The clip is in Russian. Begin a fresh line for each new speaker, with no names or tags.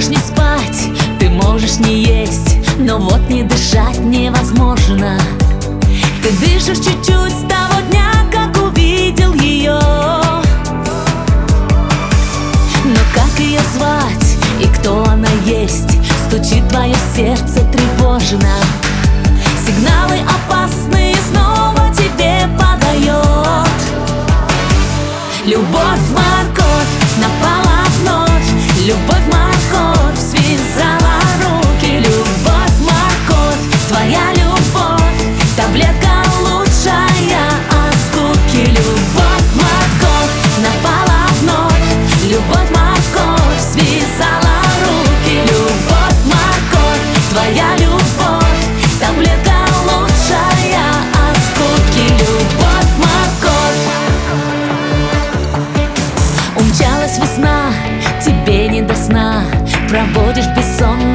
можешь не спать, ты можешь не есть, но вот не дышать невозможно. Ты дышишь чуть-чуть с того дня, как увидел ее. Но как ее звать и кто она есть? Стучит твое сердце тревожно. Сигналы опасные снова тебе подает. Любовь, морковь, напала вновь. Любовь, морковь, связала руки. Любовь, морковь, твоя любовь, таблетка лучшая от скуки. Любовь, морковь, напала вновь. Любовь, морковь, связала руки. Любовь, морковь, твоя любовь, таблетка лучшая от скуки. Любовь, морковь. Умчалась весна, тебе не до сна. Проводишь бессонно